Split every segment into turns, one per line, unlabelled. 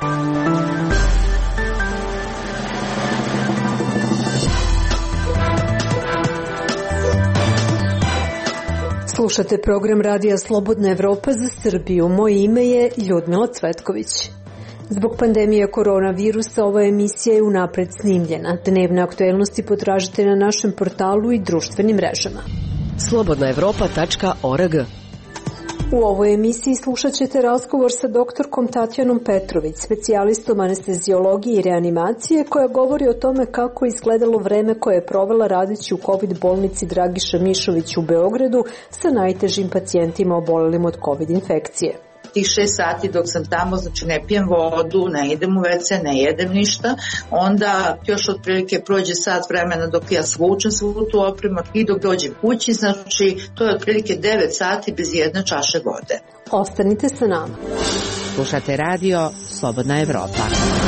Slušate program Radija Slobodna Evropa za Srbiju. Moje ime je Ljudmila Cvetković. Zbog pandemije koronavirusa ova emisija je unapred snimljena. Dnevne aktuelnosti potražite na našem portalu i društvenim mrežama.
slobodnaevropa.org.
U ovoj emisiji slušat ćete razgovor sa doktorkom Tatjanom Petrović, specijalistom anesteziologije i reanimacije, koja govori o tome kako je izgledalo vreme koje je provela radeći u COVID bolnici Dragiša Mišović u Beogradu sa najtežim pacijentima obolelim od COVID infekcije.
Tih 6 sati dok sam tamo, znači ne pijem vodu, ne idem u WC, ne jedem ništa, onda još otprilike prođe sat vremena dok ja svučem svu tu opremu i dok dođem kući, znači to je otprilike 9 sati bez jedne čaše vode.
Ostanite sa nama.
Slušate radio Slobodna Evropa.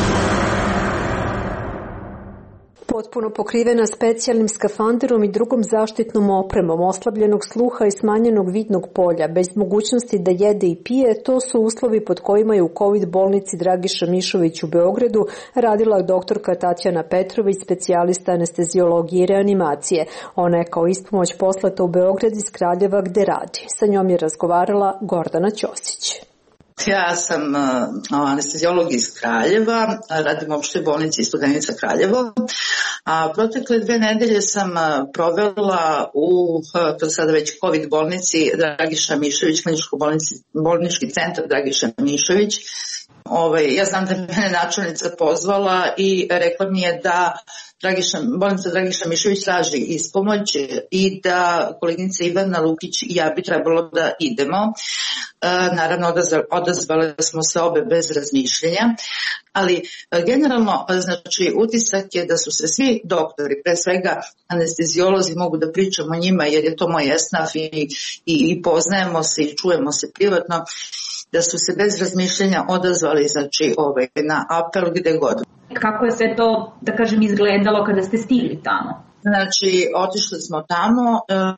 Potpuno pokrivena specijalnim skafanderom i drugom zaštitnom opremom, oslabljenog sluha i smanjenog vidnog polja, bez mogućnosti da jede i pije, to su uslovi pod kojima je u COVID bolnici Dragiša Mišović u Beogradu radila doktorka Tatjana Petrović, specijalista anesteziologije i reanimacije. Ona je kao ispomoć poslata u Beograd iz Kraljeva gde radi. Sa njom je razgovarala Gordana Ćosić.
Ja sam anesteziolog iz Kraljeva, radim u opštoj bolnici Studenica Kraljevo. Protekle 2 nedelje sam provela u, to sada već COVID bolnici Dragiša Mišović, bolnički centar Dragiša Mišović. Ja znam da mene načelnica pozvala i rekla mi je da bolnica Dragiša Mišović traži ispomoć i da koleginica Ivana Lukić i ja bi trebalo da idemo. Naravno, odazvale smo se obe bez razmišljenja, ali generalno, znači, utisak je da su se svi doktori, pre svega anesteziolozi, mogu da pričamo o njima jer je to moj esnaf i poznajemo se i čujemo se privatno, da su se bez razmišljenja odazvali, znači, na apel gde god.
Kako je sve to, da kažem, izgledalo kada ste stigli tamo?
Znači, otišli smo tamo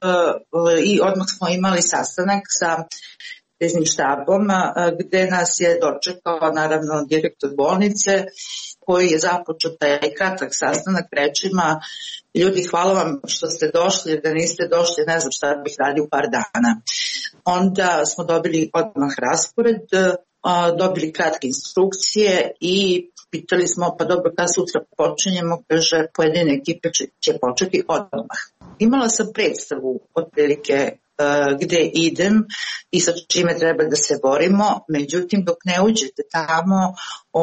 i odmah smo imali sastanak sa kriznim štabom gde nas je dočekao naravno direktor bolnice koji je započeo taj kratak sastanak rečima: ljudi, hvala vam što ste došli, jer da niste došli ne znam šta bih radio par dana. Onda smo dobili odmah raspored, dobili kratke instrukcije i pitali smo, pa dobro, kad sutra počinjemo, kaže, pojedine ekipe će početi odmah. Imala sam predstavu otprilike gde idem i sa čime treba da se borimo, međutim dok ne uđete tamo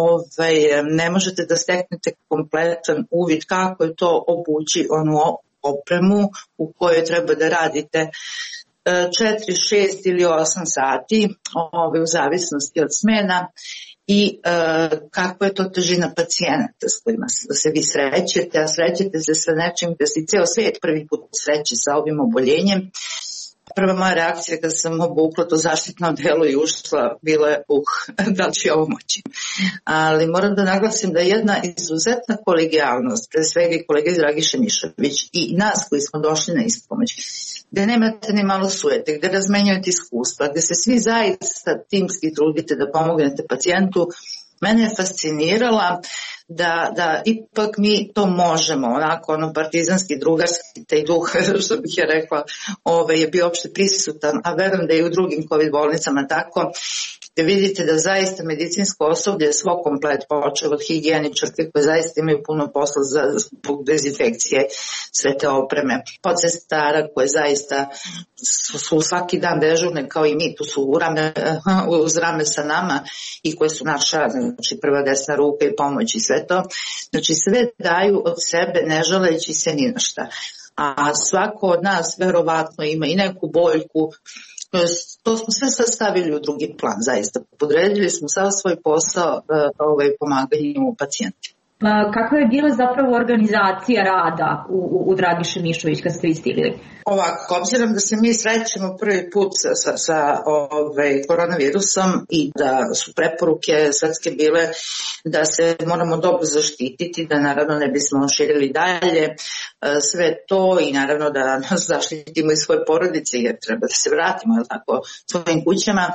ne možete da steknete kompletan uvid kako je to obući onu opremu u kojoj treba da radite 4, 6 ili 8 sati u zavisnosti od smena i kakva je to težina pacijenata s kojima se vi srećete, a srećete se sa nečim da si ceo svijet prvi put sreće sa ovim oboljenjem. Prva moja reakcija kada sam obukla to zaštitno odelo i ušla bila je da li će ovo moći. Ali moram da naglasim da je jedna izuzetna kolegijalnost, pre svega i kolega iz Dragiše Mišović i nas koji smo došli na ispomoć, gde nemate ni malo sujete, gde razmenjujete iskustva, gde se svi zaista timski trudite da pomognete pacijentu. Mene je fascinirala da ipak mi to možemo, onako partizanski, drugarski, taj duh, što bih ja rekla, je bio opšte prisutan, a verujem da je i u drugim COVID bolnicama tako, da vidite da zaista medicinsko osoblje svo komplet počeo od higijeničarke koje zaista imaju puno posla zbog dezinfekcije sve te opreme, podsestara koje zaista su svaki dan dežurne kao i mi, tu su uz rame sa nama i koje su naša, znači prva desna ruka i pomoć i sve to, znači sve daju od sebe ne žaleći se ni na šta, a svako od nas verovatno ima i neku boljku. To smo sve sad stavili u drugi plan, zaista. Podredili smo sav svoj posao pomaganju pacijentima.
Kakva je bila zapravo organizacija rada u Dragiše Mišović kad ste vi stigli?
Ovako, obzirom da se mi srećemo prvi put sa koronavirusom i da su preporuke svetske bile da se moramo dobro zaštititi, da naravno ne bismo širili dalje sve to i naravno da nas zaštitimo i svoje porodice jer treba da se vratimo tako, svojim kućama.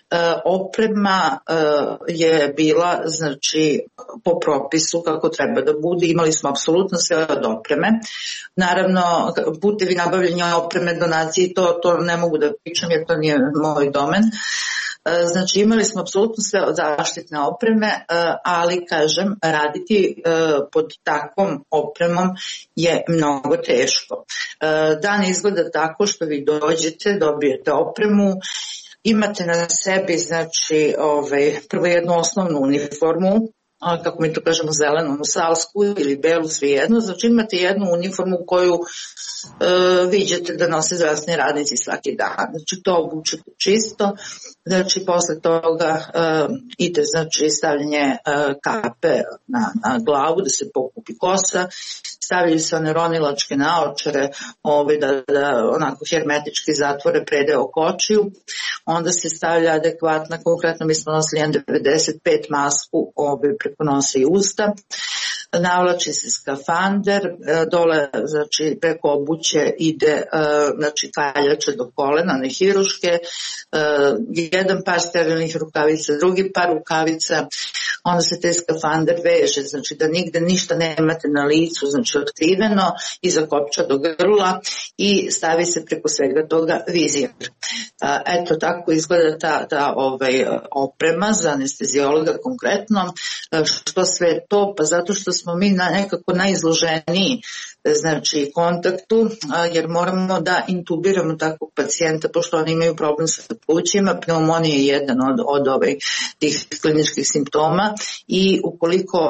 Oprema je bila znači po propisu kako treba da bude, imali smo apsolutno sve od opreme. Naravno, putevi nabavljanja opreme, donacije, to ne mogu da pričam jer to nije moj domen. Znači imali smo apsolutno sve od zaštitne opreme, ali kažem, raditi pod takvom opremom je mnogo teško. Dan izgleda tako što vi dođete, dobijete opremu, imate na sebi znači prvo jednu osnovnu uniformu, kako mi to kažemo zelenu, salsku ili belu, svejedno, znači imate jednu uniformu koju viđate da nose zdravstveni radnici svaki dan, znači to obučete čisto, znači posle toga ide znači stavljanje kape na glavu da se pokupi kosa, stavljaju se one ronilačke naočare da onako hermetički zatvore predeo kočiju, onda se stavlja adekvatna, konkretno mi smo nosili N95 masku preko nosa i usta, navlači se skafander, dole znači preko obuće ide znači kaljače do kolena, ne hiruške, jedan par sterilnih rukavica, drugi par rukavica, onda se te skafander veže, znači da nigde ništa nemate na licu, znači otkriveno, iza kopča do grla i stavi se preko svega toga vizir. Eto tako izgleda ta oprema za anestezijologa konkretno. Što sve to? Pa zato što smo mi nekako najizloženiji znači kontaktu, jer moramo da intubiramo takvog pacijenta, pošto oni imaju problem sa plućima, pneumonija je jedan od tih kliničkih simptoma i ukoliko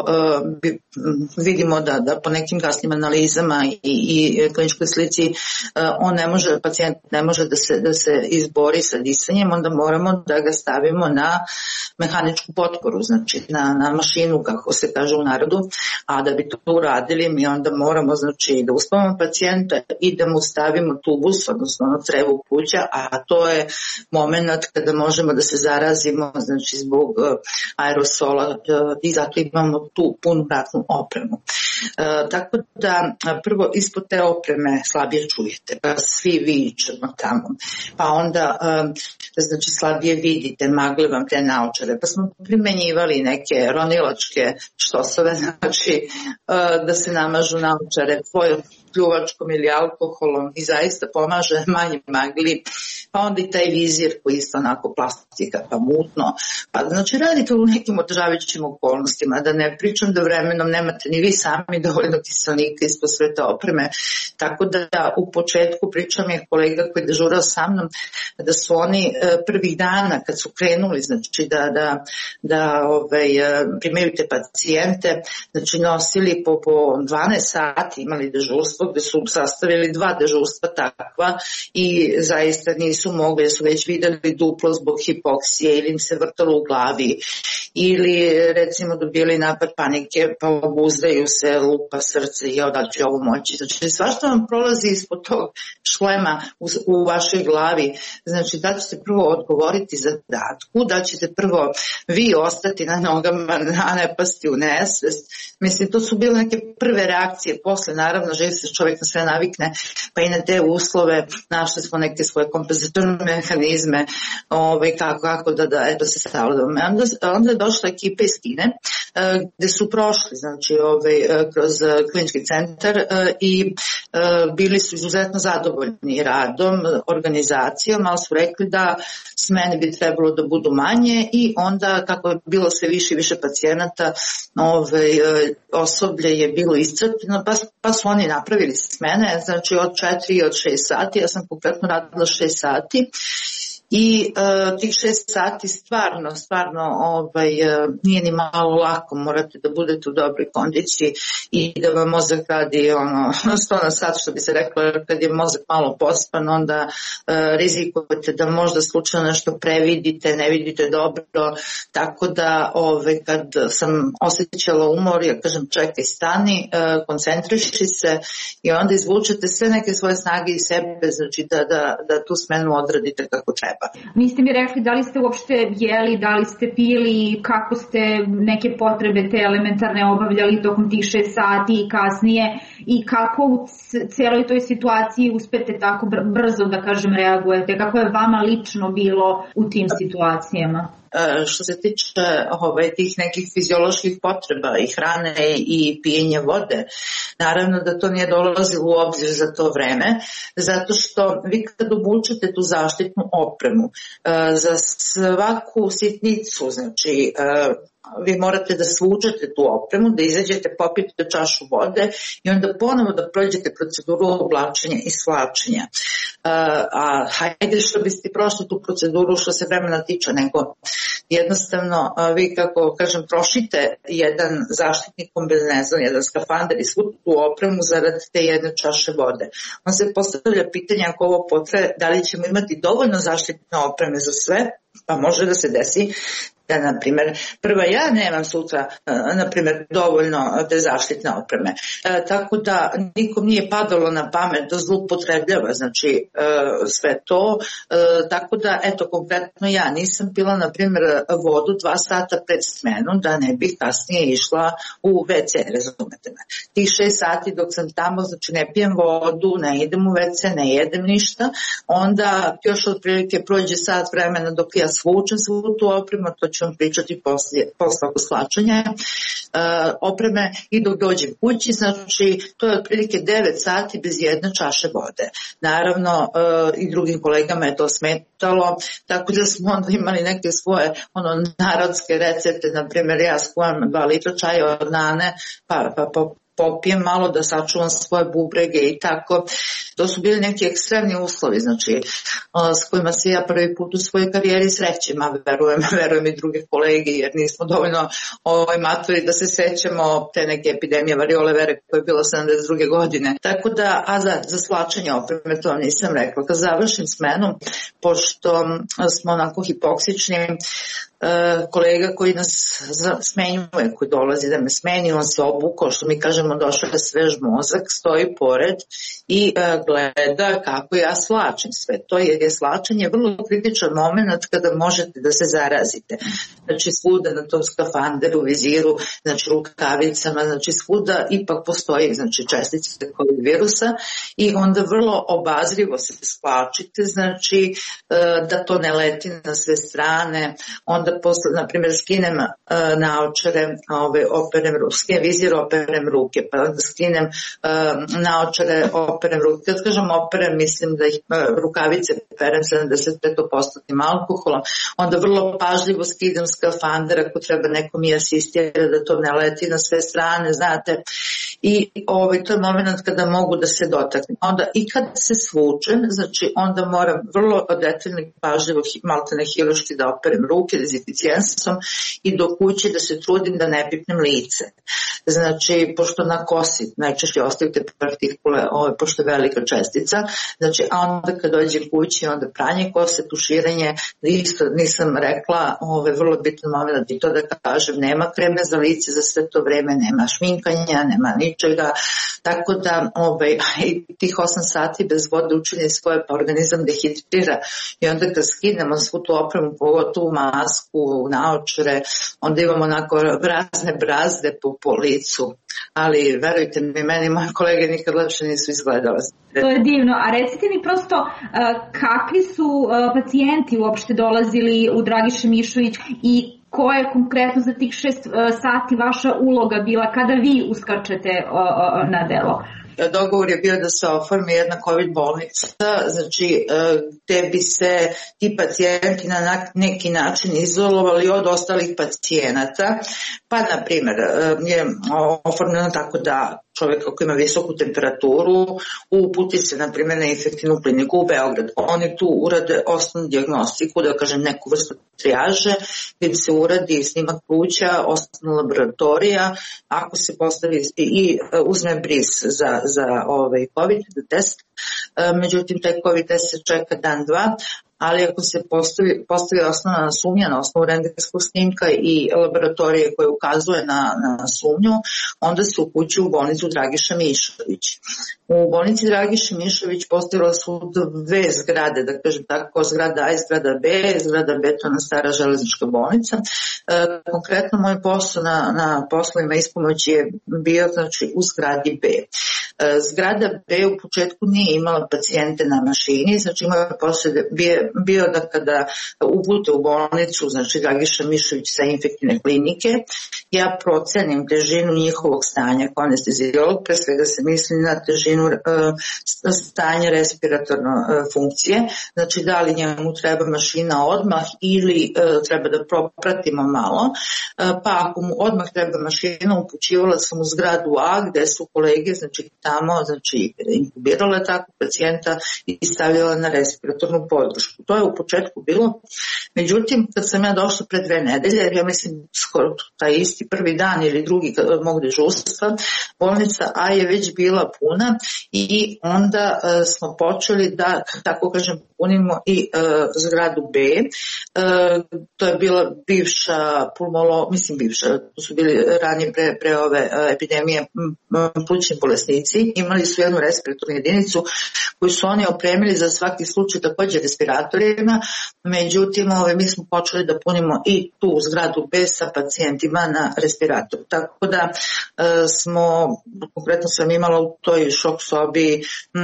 vidimo da po nekim kasnim analizama i kliničkoj slici pacijent ne može da se izbori sa disanjem, onda moramo da ga stavimo na mehaničku potporu, znači na mašinu, kako se kaže u narodu, a da bi to uradili mi onda moramo znači da uspavamo pacijenta i da mu stavimo tubus, odnosno crevo pluća, a to je moment kada možemo da se zarazimo znači zbog aerosola i zato imamo tu punu ratnu opremu. Tako da prvo ispod te opreme slabije čujete, pa svi vičemo tamo, pa onda znači slabije vidite, magle vam te naočare, pa smo primenjivali neke ronilačke štosove, znači da se namažu naočare pljuvačkom ili alkoholom i zaista pomaže manje magli, pa onda i taj vizir koji je isto onako plastika pa mutno, pa znači radite u nekim otežavajućim okolnostima, da ne pričam da vremenom nemate ni vi sami dovoljno kiselnika ispod sve te opreme, tako da u početku pričam je kolega koji je dežurao sa mnom da su oni prvih dana kad su krenuli znači da primaju te pacijente, znači nosili po 12 sati, imali dežurstvo gde su sastavili 2 dežurstva takva i zaista nisu mogli, jer su već videli duplo zbog hipoksije ili im se vrtalo u glavi ili recimo dobili napad panike pa obuzdaju se, lupa srce i da će ovo moći. Znači svašta vam prolazi ispod tog šlema u vašoj glavi, znači da ćete prvo odgovoriti zadatku, da ćete prvo vi ostati na nogama, a ne pasti u nesvest. Mislim, to su bile neke prve reakcije, posle naravno živ se čovjek na sve navikne, pa i na te uslove našli smo neke svoje kompenzatorne mehanizme, kako da se stavljamo. Onda je došla ekipa iz Kine, gde su prošli znači, kroz klinički centar i bili su izuzetno zadovoljni radom, organizacijom, ali su rekli da smene bi trebalo da budu manje i onda kako je bilo sve više i više pacijenata, osoblje je bilo iscrpljeno, pa su oni napravili smene, znači od 4 i od 6 sati, ja sam konkretno radila 6 sati i tih 6 sati stvarno nije ni malo lako, morate da budete u dobroj kondiciji i da vam mozak radi 100 na sat, što bi se reklo, kad je mozak malo pospan, onda rizikujete da možda slučajno nešto previdite, ne vidite dobro, tako da kad sam osjećala umor, ja kažem čekaj, stani, koncentriši se i onda izvučete sve neke svoje snage iz sebe, znači da tu smenu odradite kako treba.
Niste mi rekli da li ste uopšte jeli, da li ste pili, kako ste neke potrebe te elementarne obavljali tokom tih 6 sati i kasnije i kako u celoj toj situaciji uspete tako brzo da kažem reagujete, kako je vama lično bilo u tim situacijama?
Što se tiče tih nekih fizioloških potreba i hrane i pijenja vode, naravno da to nije dolazilo u obzir za to vreme, zato što vi kad obučete tu zaštitnu opremu, za svaku sitnicu, znači vi morate da svučete tu opremu, da izađete, popijete čašu vode i onda ponovo da prođete proceduru oblačenja i svlačenja. A hajde što biste prošli tu proceduru što se vremena tiče, nego jednostavno vi, kako kažem, trošite jedan zaštitni kombinezon, jedan skafander i svu tu opremu zarad te jedne čaše vode. On se postavlja pitanje, ako ovo potraje, da li ćemo imati dovoljno zaštitne opreme za sve, pa može da se desi da, na primjer, prva ja nemam sutra, na primjer, dovoljno te zaštitne opreme. Tako da nikom nije padalo na pamet da zloupotrebljava, znači sve to. Tako da, eto, konkretno ja nisam pila, na primjer, vodu 2 sata pred smenu da ne bih kasnije išla u WC, razumete me. Tih 6 sati dok sam tamo, znači ne pijem vodu, ne idem u WC, ne jedem ništa, onda još otprilike prođe sat vremena dok ja svučem svu tu opremu, to ću vam pričati posle oko slačanja opreme i dok dođem kući, znači to je otprilike 9 sati bez jedne čaše vode. Naravno i drugim kolegama je to smetalo, tako da smo onda imali neke svoje narodske recepte, na primjer ja skuvam 2 litra čaja od nane, pa popijem malo da sačuvam svoje bubrege i tako. To su bili neki ekstremni uslovi, znači s kojima se ja prvi put u svojoj karijeri srećem, a verujem i druge kolege, jer nismo dovoljno maturi da se sećamo te neke epidemije variole vere koja je bila 72. godine. Tako da, za slačenje opreme to nisam rekla. Kad završim smenom, pošto smo onako hipoksični, kolega koji nas smenjuje, koji dolazi da me smeni, on se obukao, što mi kažemo, došao je svež mozak, stoji pored i gleda kako ja slačim sve to, jer je slačenje vrlo kritičan moment kada možete da se zarazite. Znači svuda na tom skafanderu, viziru, znači rukavicama, znači svuda ipak postoji čestice COVID virusa i onda vrlo obazrivo se slačite, znači da to ne leti na sve strane. Onda posle, na primjer, skinem naočare, skinem vizir, operem ruke, pa onda skinem naočare, operem ruke. Kad kažem operem, mislim da ih rukavice perem 75% alkoholom, onda vrlo pažljivo skidam skafander ako treba neko mi asistira da to ne leti na sve strane, znate. I to je moment kada mogu da se dotaknem. Onda i kad se svučem, znači onda moram vrlo detaljno i pažljivo maltene hiruški da operem ruke, dezinficijensom i do kuće da se trudim da ne pipnem lice. Znači, pošto na kosi najčešće ostaju te partikule, pošto je velika čestica, znači, a onda kad dođem kući, onda pranje kose, tuširanje, isto nisam rekla, vrlo bitan moment i to da kažem, nema kreme za lice za sve to vreme, nema šminkanja, nema ničega, tako da tih 8 sati bez vode učini svoje, pa organizam dehidrira i onda kad skinemo svu tu opremu, pogotovo masku, naočare, onda imamo onako razne brazde po licu, ali verujte mi, meni moje kolege nikad lepše nisu izgledale.
To je divno, a recite mi prosto kakvi su pacijenti uopšte dolazili u Dragiše Mišović i koja je konkretno za tih 6 sati vaša uloga bila kada vi uskačete na delo?
Dogovor je bio da se oformi jedna COVID bolnica, znači gde bi se ti pacijenti na neki način izolovali od ostalih pacijenata, pa na primjer je oformljeno tako da čovjek ako ima visoku temperaturu, uputi se na primjer na infektivnu kliniku u Beograd. Oni tu urade osnovnu dijagnostiku, da kažem neku vrstu trijaže, gdje se uradi snimak pluća, osnovna laboratorija, ako se postavi i uzme bris za COVID test, međutim taj COVID test se čeka dan, dva, ali ako se postavi osnovna sumnja na osnovu rentgenskog snimka i laboratorije koje ukazuje na sumnju, onda se upućuje u bolnicu Dragiša Mišović. U bolnici Dragiša Mišović postojala su dve zgrade, da kažem tako, zgrada A i zgrada B. Zgrada B to na stara železnička bolnica. Konkretno moj posao na poslovima ispomoći je bio znači, u zgradi B. Zgrada B u početku nije imala pacijente na mašini, znači moj posao je bio da kada upute u bolnicu, znači Dragiša Mišović sa infektivne klinike, ja procenim težinu njihovog stanja kao anesteziolog, pre svega se misli na težinu stanja respiratorne funkcije, znači da li njemu treba mašina odmah ili treba da propratimo malo, pa ako mu odmah treba mašina, upućivala sam u zgradu A gde su kolege, znači tamo, znači inkubirale takvog pacijenta i stavljala na respiratornu podršku. To je u početku bilo, međutim kad sam ja došla pre 2 nedelje, ja mislim skoro taj isti prvi dan ili drugi mog dežurstva, bolnica A je već bila puna i onda smo počeli da, tako kažem, punimo i zgradu B. To je bila bivša bivša, to su bili ranije pre ove epidemije plućni bolesnici, imali su jednu respiratornu jedinicu koju su oni opremili za svaki slučaj također respiratorima, međutim mi smo počeli da punimo i tu zgradu B sa pacijentima na respiratoru. Tako da konkretno sam imala u toj šok sobi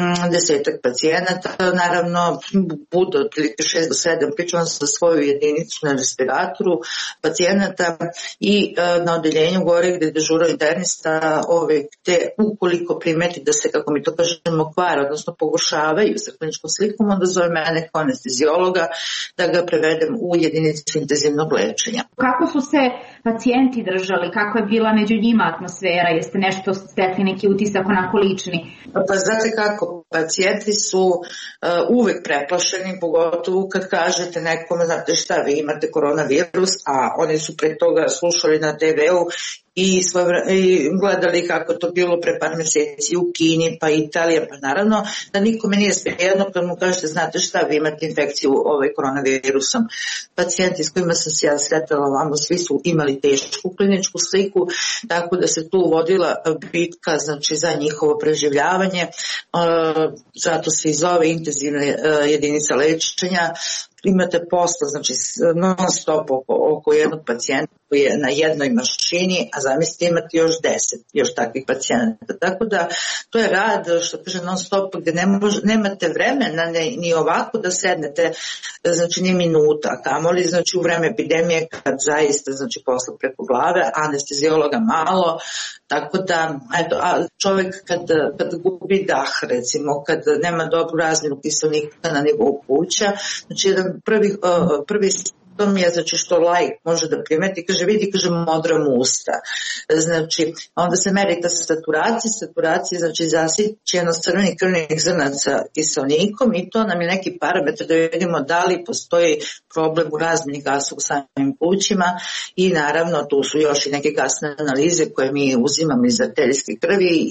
10 pacijenata, naravno bude otprilike 6 do 7, pričam sa svoju jedinicu na respiratoru pacijenata i na odeljenju gore gde dežura internista, gde ukoliko primeti da se, kako mi to kažemo, kvare, odnosno pogoršavaju sa kliničkom slikom, onda zove mene kao anesteziologa da ga prevedem u jedinicu intenzivnog lečenja.
Kako su se pacijenti držali? Kakva je bila među njima atmosfera? Jeste nešto stekli neki utisak onako lični?
Pa znate kako, pacijenti su uvek preplašeni, pogotovo kad kažete nekome, znate šta, vi imate koronavirus, a oni su pre toga slušali na TV-u i gledali kako to bilo pre par meseci u Kini, pa Italija, pa naravno da nikome nije svejedno kad mu kažete, znate šta, vi imate infekciju koronavirusom. Pacijenti s kojima sam se ja sretala ovamo, svi su imali tešku kliničku sliku, tako da se tu vodila bitka, znači za njihovo preživljavanje, zato se i zove intenzivna jedinica lečenja. Imate posla, znači non stop oko jednog pacijenta koji je na jednoj mašini, a zamislite imate još takvih pacijenata. Tako da to je rad, što kaže non stop, gde nemate vremena ni ovako da sednete, znači ni minuta, kamoli znači u vreme epidemije kad zaista znači posla preko glave, anesteziologa malo, tako da eto, a čovjek kad gubi dah, recimo, kad nema dobru razmjenu kiselnika na nivou pluća, znači jedan prvi simptom je, znači što laik može da primeti, kaže modram usta. Znači, onda se meri ta saturacija, znači zasićenost crvenih krvnih zrnaca kiselnikom i to nam je neki parametar da vidimo da li postoji problem u razmjeni gasa u samim plućima i naravno tu su još i neke gasne analize koje mi uzimamo iz arterijske krvi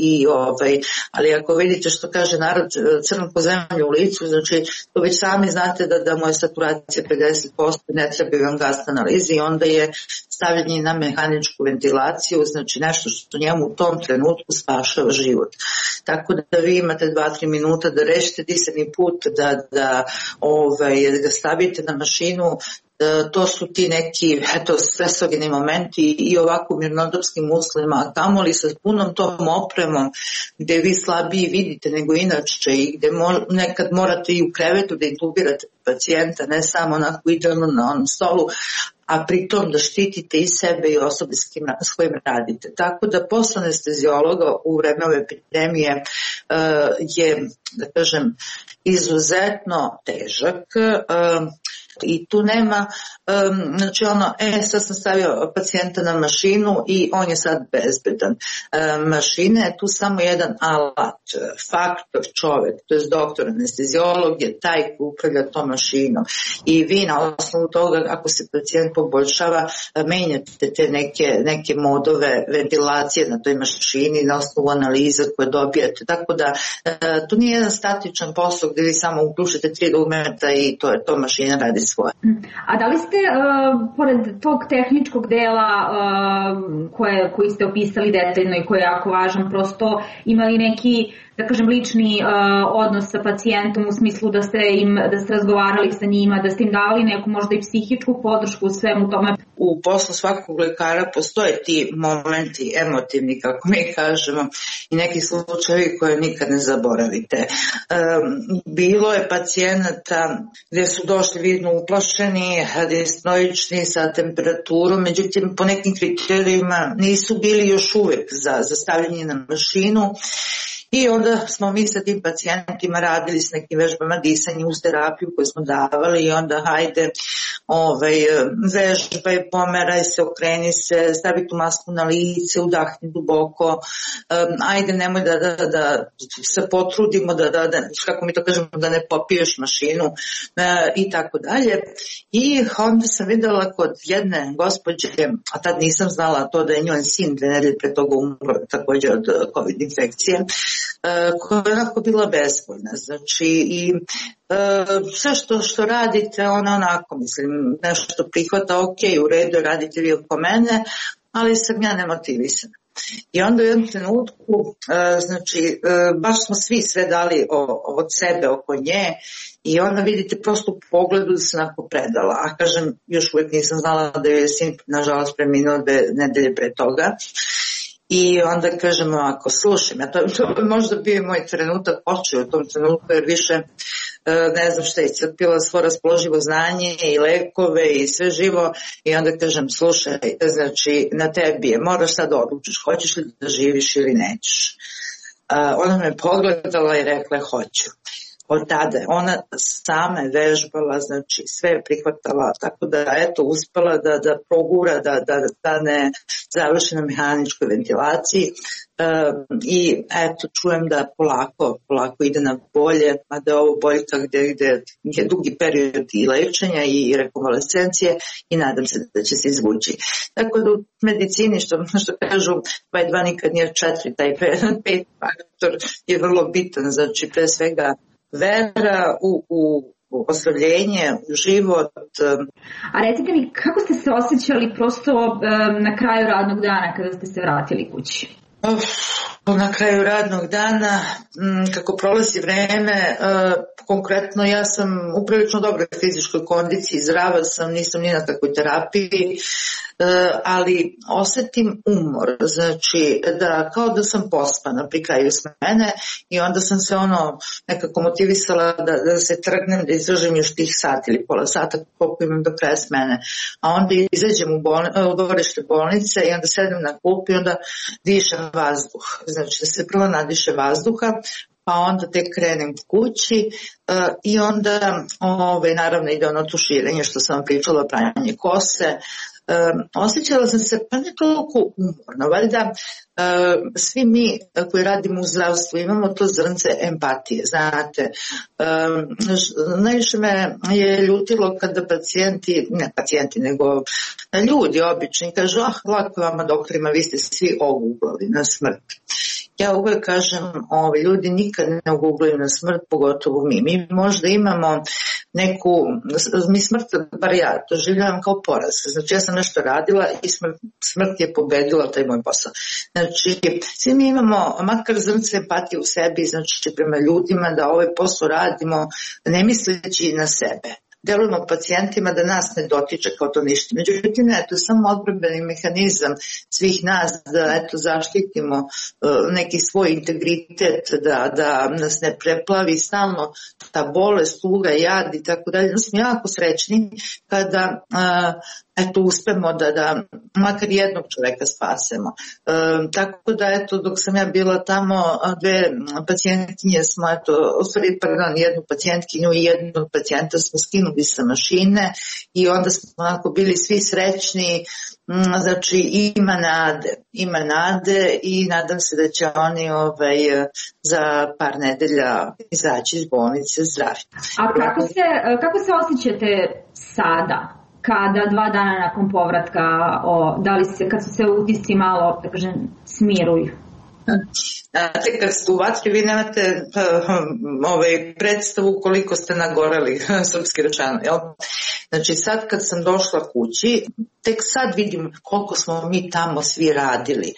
ali ako vidite što kaže narod crno po zemlju u licu, znači to već sami znate da mu je saturacija 50%, ne treba vam gasna analiza i onda je stavljanje na mehaničku ventilaciju, znači nešto što njemu u tom trenutku spašava život. Tako da vi imate 2-3 minuta da rešite disani put, da ga stavite na mašinu, to su ti neki stresogeni momenti i ovako u mirnodopskim uslovima, a kamoli sa punom tom opremom gde vi slabiji vidite nego inače i gde nekad morate i u krevetu da intubirate pacijenta, ne samo onako idealno na onom stolu, a pritom da štitite i sebe i osobe s kojim radite. Tako da posao anesteziologa u vreme ove epidemije je, da kažem, izuzetno težak. I tu nema, znači sad sam stavio pacijenta na mašinu i on je sad bezbedan. Mašina je tu samo jedan alat, faktor čovek, to je doktor anesteziolog je taj koji upravlja tom mašinom i vi na osnovu toga ako se pacijent poboljšava menjate te neke modove ventilacije na toj mašini na osnovu analiza koje dobijate, tako da tu nije jedan statičan posao gde vi samo uključite 3 dugmeta i to mašina radi svoje.
A da li ste pored tog tehničkog dela koji ste opisali detaljno i koji je jako važan, prosto imali neki, da kažem, lični odnos sa pacijentom u smislu da ste razgovarali sa njima, da ste im davali neku možda i psihičku podršku u svemu tome?
U poslu svakog lekara postoje ti momenti emotivni, kako mi kažemo, i neki slučajevi koje nikad ne zaboravite. Bilo je pacijenata gde su došli vidno uplašeni, disnoični sa temperaturom, međutim po nekim kriterijima nisu bili još uvek za stavljanje na mašinu. I onda smo mi sa tim pacijentima radili s nekim vežbama disanja uz terapiju koju smo davali i onda hajde vežbaj, pomeraj se, okreni se, stavi tu masku na lice, udahni duboko, ajde nemoj da se potrudimo da kako mi to kažemo, da ne popiješ mašinu i tako dalje. I onda sam videla kod jedne gospođe, a tad nisam znala to da je njen sin 2 nedelje pre toga umro takođe od COVID infekcije, koja je onako bila bezvoljna, znači i sve što radite, ona onako, mislim, nešto prihvata, ok, u redu, radite vi oko mene, ali sam ja nemotivisana. I onda u jednom trenutku, znači, baš smo svi sve dali od sebe oko nje i onda vidite prosto u pogledu da se onako predala, a kažem, još uvijek nisam znala da je sin, nažalost, preminuo 2 nedelje pre toga. I onda kažemo, ako slušam, to je možda bio moj trenutak počeo u tom trenutku, jer više ne znam šta, iscrpila svo raspoloživo znanje i lekove i sve živo i onda kažem, slušaj, znači na tebi je, moraš sad odlučiš, hoćeš li da živiš ili nećeš. Ona me pogledala i rekla, hoću. Od tada ona sama je vežbala, znači sve je prihvatala, tako da eto uspela da progura, da ne završi na mehaničkoj ventilaciji i eto čujem da polako ide na bolje, a da je ovo boljka gde je dugi period i lečenja i rekonvalescencije i nadam se da će se izvući. Tako da u medicini što kažu 2 nikad nije 4, taj 5 faktor je vrlo bitan, znači pre svega vera u ozdravljenje, u život.
A recite mi, kako ste se osjećali prosto na kraju radnog dana kada ste se vratili kući?
Na kraju radnog dana, kako prolazi vreme, konkretno ja sam u prilično dobroj fizičkoj kondiciji, zdrava sam, nisam ni na kakvoj terapiji, ali osetim umor, znači da kao da sam pospana pri kraju smene i onda sam se nekako motivisala da se trgnem, da izdržim još tih sat ili pola sata koliko imam do kraja smene, a onda izađem u dvorište bolnice i onda sedem na klup i onda dišem vazduh, znači da se prvo nadiše vazduha, pa onda tek krenem kući i onda naravno ide tuširanje što sam vam pričala, pranje kose. Osjećala sam se pa ne toliko umorno, valjda svi mi koji radimo u zdravstvu imamo to zrnce empatije, znate. Najviše me je ljutilo kada ne pacijenti, nego ljudi obični kažu, lako vama doktorima, vi ste svi oguglali na smrt. Ja uvek kažem, ljudi nikad ne oguglaju na smrt, pogotovo mi. Mi možda imamo mi smrt, bar ja, doživljavam kao poraz. Znači ja sam nešto radila i smrt je pobedila taj moj posao. Znači svi mi imamo makar zrnce empatije u sebi, znači prema ljudima da ovaj posao radimo ne misleći na sebe. Delujemo pacijentima da nas ne dotiče kao to ništa. Međutim, to je samo odbrambeni mehanizam svih nas da zaštitimo neki svoj integritet, da nas ne preplavi stalno ta bolest, tuga, jad i tako dalje. Smo jako srećni kada uspemo da makar jednog čoveka spasemo. Tako da dok sam ja bila tamo, 2 pacijentkinje smo jednu pacijentkinju i jednog pacijenta smo skinuli udisa mašine i onda smo onako bili svi srećni, znači ima nade i nadam se da će oni za par nedelja izaći iz bolnice zdravi.
A kako se osjećate sada? Kada 2 dana nakon povratka, kad su se utisci malo, da kažem, smiruju?
Znate, kad ste u vatri, vi nemate predstavu koliko ste nagoreli, srpski rečeno, jel? Znači, sad kad sam došla kući, tek sad vidim koliko smo mi tamo svi radili.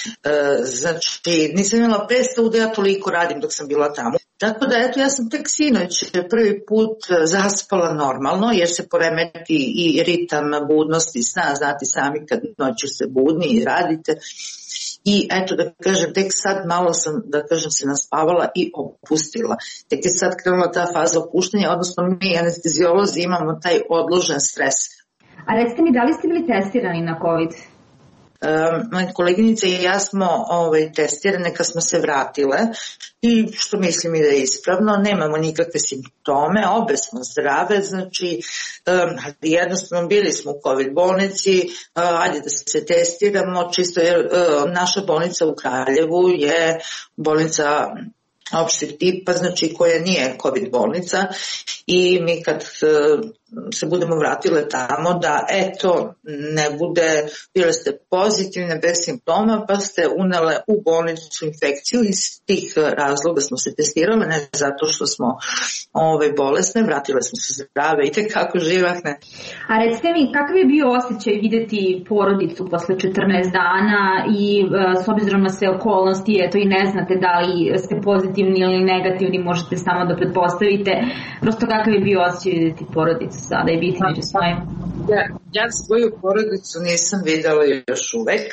Znači, nisam imala predstavu da ja toliko radim dok sam bila tamo. Tako da, eto, ja sam tek sinoć prvi put zaspala normalno, jer se poremeti i ritam budnosti sna, znate sami kad noću ste budni i radite. I eto, da kažem, tek sad malo sam, da kažem, se naspavala i opustila. Tek je sad krenula ta faza opuštanja, odnosno mi anesteziolozi imamo taj odložen stres.
A recite mi, da li ste bili testirani na COVID?
Moje koleginice i ja smo testirane kad smo se vratile i što mislim i da je ispravno, nemamo nikakve simptome, obe smo zdrave, znači jednostavno bili smo u COVID bolnici, ajde da se testiramo, čisto jer naša bolnica u Kraljevu je bolnica opšteg tipa, znači koja nije COVID bolnica i mi kad se budemo vratile tamo da eto ne bude, bile ste pozitivne bez simptoma pa ste unele u bolnicu infekciju, iz tih razloga smo se testirale, ne zato što smo bolesne, vratile smo se zdrave i tekako živahne.
A recite mi, kakav je bio osjećaj videti porodicu posle 14 dana i s obzirom na sve okolnosti, eto i ne znate da li ste pozitivni ili negativni, možete samo da pretpostavite, prosto kakav je bio osjećaj videti porodicu sada i biti među svojim?
Ja svoju porodicu nisam videla još uvek,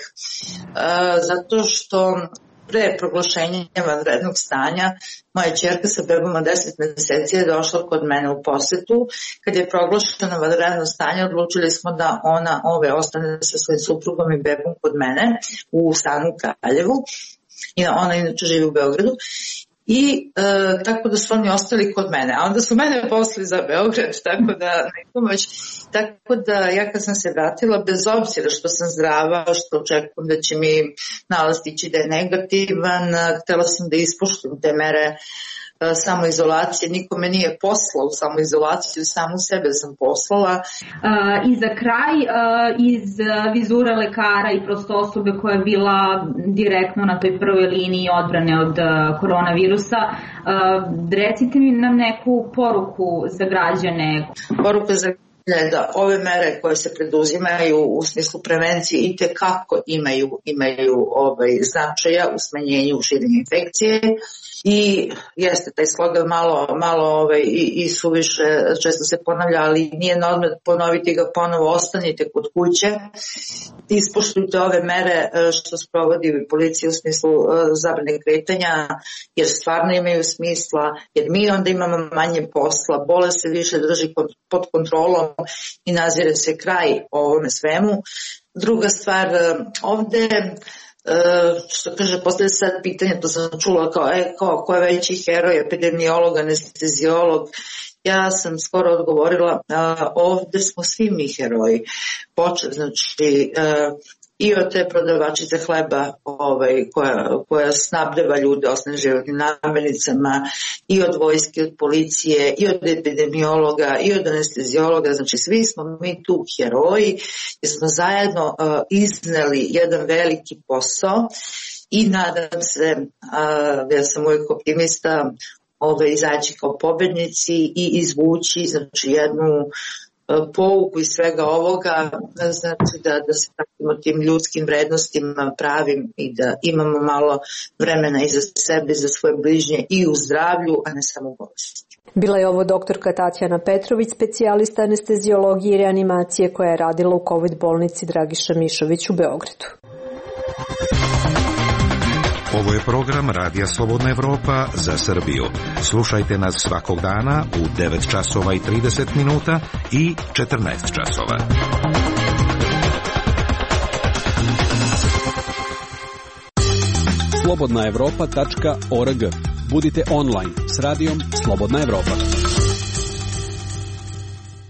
zato što pre proglašenja vanrednog stanja moja ćerka sa bebom od 10 meseci je došla kod mene u posetu. Kad je proglašeno vanredno stanje, odlučili smo da ona ostane sa svojim suprugom i bebom kod mene u stanu u Kraljevu. I ona inače živi u Beogradu. I tako da su oni ostali kod mene, a onda su mene poslali za Beograd, tako da ja kad sam se vratila, bez obzira što sam zdrava, što očekujem da će mi nalaz ići da je negativan, htjela sam da ispoštujem te mere samoizolacije, nikome nije poslao u samoizolaciju, samu sebe sam poslala.
I za kraj, iz vizure lekara i prosto osobe koja je bila direktno na toj prvoj liniji odbrane od koronavirusa, recite mi nam neku poruku za građane.
Poruka za da ove mere koje se preduzimaju u smislu prevencije i tekako imaju značaja u smanjenju širenja infekcije i jeste taj slogan malo i suviše često se ponavlja, ali nije na odmet ponoviti ga ponovo, ostanite kod kuće, ispoštujte ove mere što sprovodi policija u smislu zabrane kretanja, jer stvarno imaju smisla, jer mi onda imamo manje posla, bolest se više drži pod kontrolom i nazire se kraj ovome svemu. Druga stvar, ovde što kaže, postavlja sad pitanje, to sam čula kao ko je veći heroj, epidemiolog, anesteziolog. Ja sam skoro odgovorila, ovde smo svi mi heroji. Znači, i od te prodavačice hleba koja snabdeva ljude osnovnim životnim namirnicama, i od vojske, od policije, i od epidemiologa, i od anesteziologa, znači svi smo mi tu heroji jer smo zajedno izneli jedan veliki posao i nadam se, ja sam uvijek optimista, izaći kao pobednici i izvući znači jednu pouku iz svega ovoga, znači da se pratimo tim ljudskim vrednostima pravim i da imamo malo vremena i za sebe, za svoje bližnje i u zdravlju, a ne samo u bolesti.
Bila je ovo doktorka Tatjana Petrović, specijalista anesteziologije i reanimacije koja je radila u COVID bolnici Dragiša Mišović u Beogradu.
Ovo je program Radija Slobodna Evropa za Srbiju. Slušajte nas svakog dana u 9 časova i 30 minuta i 14 časova.
slobodnaevropa.org. Budite online s radijom Slobodna Evropa.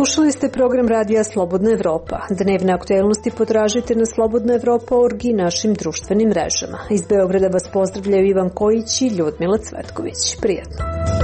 Slušali ste program radija Slobodna Evropa. Dnevne aktuelnosti potražite na slobodnaevropa.org i našim društvenim mrežama. Iz Beograda vas pozdravljaju Ivan Kojić i Ljudmila Cvetković. Prijatno.